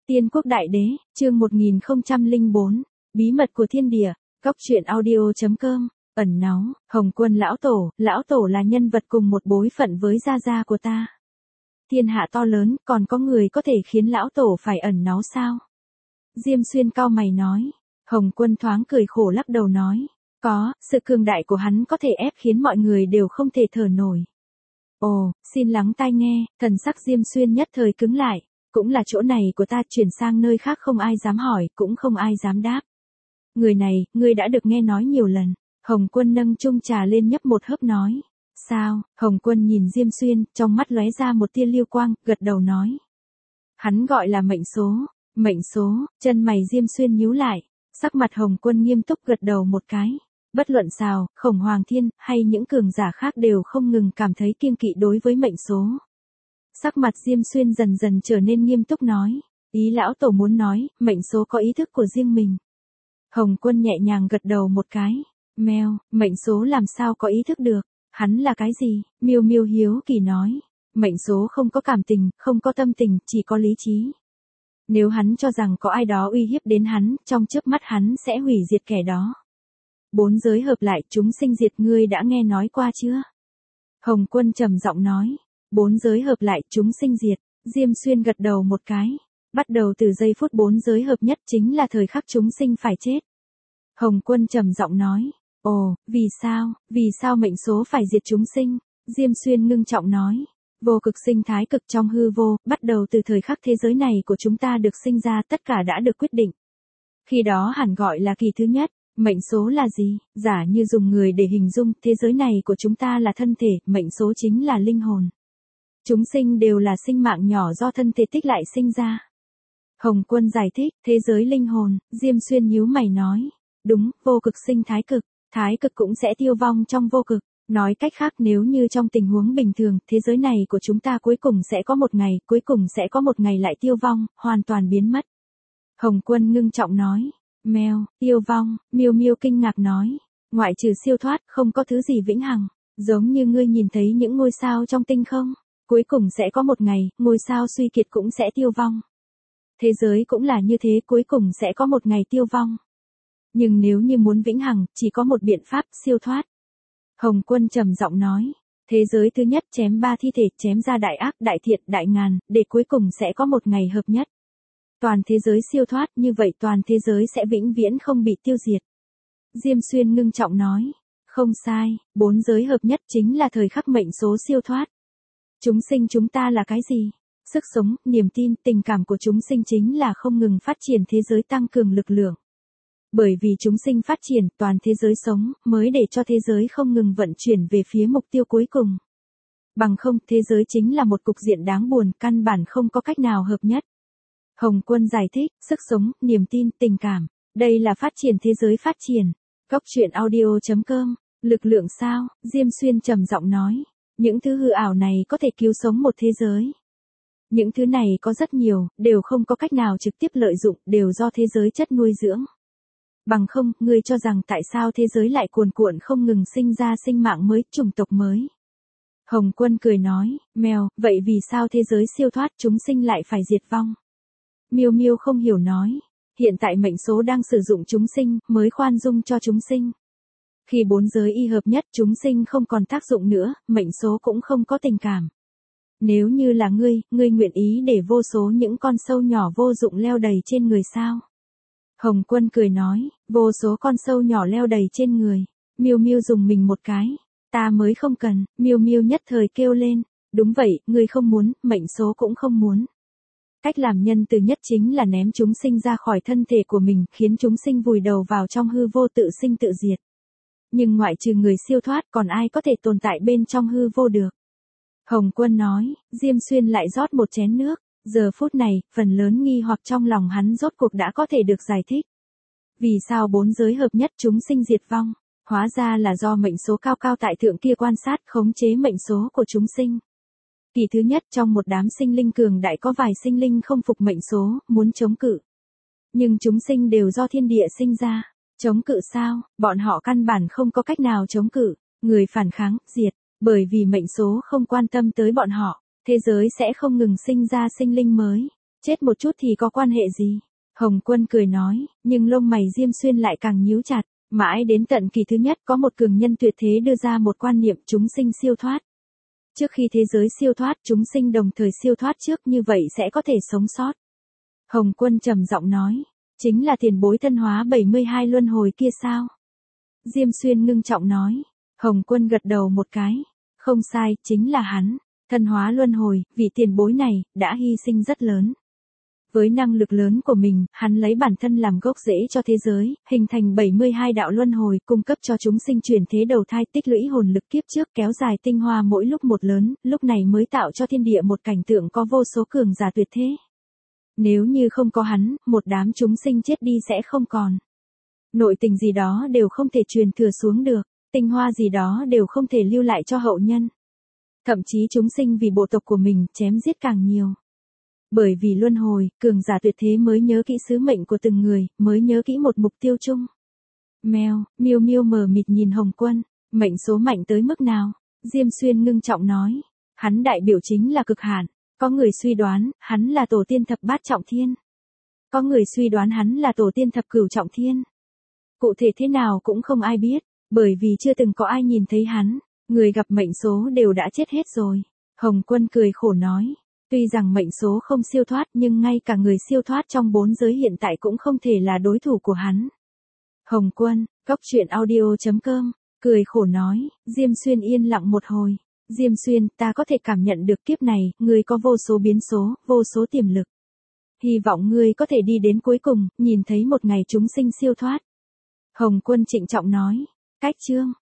Tiên quốc đại đế, chương 1004, bí mật của thiên địa, góc truyện audio.com, ẩn náu, Hồng Quân lão tổ là nhân vật cùng một bối phận với gia gia của ta. Thiên hạ to lớn, còn có người có thể khiến lão tổ phải ẩn náu sao? Diêm Xuyên cau mày nói. Hồng Quân thoáng cười khổ lắc đầu nói, có, sự cường đại của hắn có thể ép khiến mọi người đều không thể thở nổi. Ồ, xin lắng tai nghe, thần sắc Diêm Xuyên nhất thời cứng lại. Cũng là chỗ này của ta, chuyển sang nơi khác không ai dám hỏi, cũng không ai dám đáp. Người này, ngươi đã được nghe nói nhiều lần. Hồng Quân nâng chung trà lên nhấp một hớp nói. Sao? Hồng Quân nhìn Diêm Xuyên, trong mắt lóe ra một tia lưu quang, gật đầu nói. Hắn gọi là mệnh số. Mệnh số, chân mày Diêm Xuyên nhíu lại. Sắc mặt Hồng Quân nghiêm túc gật đầu một cái. Bất luận sao, Khổng Hoàng Thiên, hay những cường giả khác đều không ngừng cảm thấy kiêng kỵ đối với mệnh số. Sắc mặt Diêm Xuyên dần dần trở nên nghiêm túc nói, ý lão tổ muốn nói, mệnh số có ý thức của riêng mình. Hồng Quân nhẹ nhàng gật đầu một cái, mèo, mệnh số làm sao có ý thức được, hắn là cái gì? Miêu Miêu hiếu kỳ nói, mệnh số không có cảm tình, không có tâm tình, chỉ có lý trí. Nếu hắn cho rằng có ai đó uy hiếp đến hắn, trong chớp mắt hắn sẽ hủy diệt kẻ đó. Bốn giới hợp lại, chúng sinh diệt, ngươi đã nghe nói qua chưa? Hồng Quân trầm giọng nói. Bốn giới hợp lại, chúng sinh diệt. Diêm Xuyên gật đầu một cái. Bắt đầu từ giây phút bốn giới hợp nhất chính là thời khắc chúng sinh phải chết. Hồng Quân trầm giọng nói. Ồ, vì sao mệnh số phải diệt chúng sinh? Diêm Xuyên ngưng trọng nói. Vô cực sinh thái cực trong hư vô, bắt đầu từ thời khắc thế giới này của chúng ta được sinh ra, tất cả đã được quyết định. Khi đó hẳn gọi là kỳ thứ nhất. Mệnh số là gì? Giả như dùng người để hình dung, thế giới này của chúng ta là thân thể, mệnh số chính là linh hồn. Chúng sinh đều là sinh mạng nhỏ do thân thể tích lại sinh ra. Hồng Quân giải thích, thế giới linh hồn, Diêm Xuyên nhíu mày nói. Đúng, vô cực sinh thái cực cũng sẽ tiêu vong trong vô cực. Nói cách khác, nếu như trong tình huống bình thường, thế giới này của chúng ta cuối cùng sẽ có một ngày lại tiêu vong, hoàn toàn biến mất. Hồng Quân ngưng trọng nói. Mèo, tiêu vong, Miêu Miêu kinh ngạc nói. Ngoại trừ siêu thoát, không có thứ gì vĩnh hằng. Giống như ngươi nhìn thấy những ngôi sao trong tinh không. Cuối cùng sẽ có một ngày, ngôi sao suy kiệt cũng sẽ tiêu vong. Thế giới cũng là như thế, cuối cùng sẽ có một ngày tiêu vong. Nhưng nếu như muốn vĩnh hằng, chỉ có một biện pháp, siêu thoát. Hồng Quân trầm giọng nói. Thế giới thứ nhất chém 3 thi thể, chém ra đại ác, đại thiện, đại ngàn, để cuối cùng sẽ có một ngày hợp nhất. Toàn thế giới siêu thoát, như vậy toàn thế giới sẽ vĩnh viễn không bị tiêu diệt. Diêm Xuyên ngưng trọng nói. Không sai, bốn giới hợp nhất chính là thời khắc mệnh số siêu thoát. Chúng sinh chúng ta là cái gì? Sức sống, niềm tin, tình cảm của chúng sinh chính là không ngừng phát triển thế giới, tăng cường lực lượng. Bởi vì chúng sinh phát triển, toàn thế giới sống, mới để cho thế giới không ngừng vận chuyển về phía mục tiêu cuối cùng. Bằng không, thế giới chính là một cục diện đáng buồn, căn bản không có cách nào hợp nhất. Hồng Quân giải thích, sức sống, niềm tin, tình cảm. Đây là phát triển thế giới phát triển. Góc truyện audio.com, lực lượng sao? Diêm Xuyên trầm giọng nói. Những thứ hư ảo này có thể cứu sống một thế giới. Những thứ này có rất nhiều, đều không có cách nào trực tiếp lợi dụng, đều do thế giới chất nuôi dưỡng. Bằng không, ngươi cho rằng tại sao thế giới lại cuồn cuộn không ngừng sinh ra sinh mạng mới, chủng tộc mới. Hồng Quân cười nói, mèo, vậy vì sao thế giới siêu thoát chúng sinh lại phải diệt vong? Miêu Miêu không hiểu nói, hiện tại mệnh số đang sử dụng chúng sinh, mới khoan dung cho chúng sinh. Khi bốn giới y hợp nhất, chúng sinh không còn tác dụng nữa, mệnh số cũng không có tình cảm. Nếu như là ngươi nguyện ý để vô số những con sâu nhỏ vô dụng leo đầy trên người sao? Hồng Quân cười nói, vô số con sâu nhỏ leo đầy trên người. Miêu Miêu dùng mình một cái, ta mới không cần. Miêu Miêu nhất thời kêu lên, đúng vậy, ngươi không muốn, mệnh số cũng không muốn. Cách làm nhân từ nhất chính là ném chúng sinh ra khỏi thân thể của mình, khiến chúng sinh vùi đầu vào trong hư vô tự sinh tự diệt. Nhưng ngoại trừ người siêu thoát, còn ai có thể tồn tại bên trong hư vô được? Hồng Quân nói. Diêm Xuyên lại rót một chén nước. Giờ phút này, phần lớn nghi hoặc trong lòng hắn rốt cuộc đã có thể được giải thích. Vì sao bốn giới hợp nhất chúng sinh diệt vong? Hóa ra là do mệnh số cao cao tại thượng kia quan sát khống chế mệnh số của chúng sinh. Kỳ thứ nhất, trong một đám sinh linh cường đại có vài sinh linh không phục mệnh số, muốn chống cự. Nhưng chúng sinh đều do thiên địa sinh ra. Chống cự sao? Bọn họ căn bản không có cách nào chống cự. Người phản kháng, diệt. Bởi vì mệnh số không quan tâm tới bọn họ, thế giới sẽ không ngừng sinh ra sinh linh mới. Chết một chút thì có quan hệ gì? Hồng Quân cười nói, nhưng lông mày Diêm Xuyên lại càng nhíu chặt. Mãi đến tận kỳ thứ nhất có một cường nhân tuyệt thế đưa ra một quan niệm chúng sinh siêu thoát. Trước khi thế giới siêu thoát, chúng sinh đồng thời siêu thoát trước, như vậy sẽ có thể sống sót. Hồng Quân trầm giọng nói, chính là tiền bối thân hóa 72 luân hồi kia sao? Diêm Xuyên ngưng trọng nói. Hồng Quân gật đầu một cái. Không sai, chính là hắn. Thân hóa luân hồi, vị tiền bối này, đã hy sinh rất lớn. Với năng lực lớn của mình, hắn lấy bản thân làm gốc rễ cho thế giới, hình thành 72 đạo luân hồi, cung cấp cho chúng sinh chuyển thế đầu thai, tích lũy hồn lực kiếp trước, kéo dài tinh hoa mỗi lúc một lớn, lúc này mới tạo cho thiên địa một cảnh tượng có vô số cường giả tuyệt thế. Nếu như không có hắn, một đám chúng sinh chết đi sẽ không còn. Nội tình gì đó đều không thể truyền thừa xuống được, tinh hoa gì đó đều không thể lưu lại cho hậu nhân. Thậm chí chúng sinh vì bộ tộc của mình chém giết càng nhiều. Bởi vì luân hồi, cường giả tuyệt thế mới nhớ kỹ sứ mệnh của từng người, mới nhớ kỹ một mục tiêu chung. Miêu Miêu mờ mịt nhìn Hồng Quân, mệnh số mạnh tới mức nào? Diêm Xuyên ngưng trọng nói, hắn đại biểu chính là cực hạn. Có người suy đoán, hắn là tổ tiên thập bát trọng thiên. Có người suy đoán hắn là tổ tiên thập cửu trọng thiên. Cụ thể thế nào cũng không ai biết, bởi vì chưa từng có ai nhìn thấy hắn. Người gặp mệnh số đều đã chết hết rồi. Hồng Quân cười khổ nói, tuy rằng mệnh số không siêu thoát nhưng ngay cả người siêu thoát trong 4 giới hiện tại cũng không thể là đối thủ của hắn. Hồng Quân, coctruyện.audio.com, cười khổ nói. Diêm Xuyên yên lặng một hồi. Diêm Xuyên, ta có thể cảm nhận được kiếp này, ngươi có vô số biến số, vô số tiềm lực. Hy vọng ngươi có thể đi đến cuối cùng, nhìn thấy một ngày chúng sinh siêu thoát. Hồng Quân trịnh trọng nói. Cách chương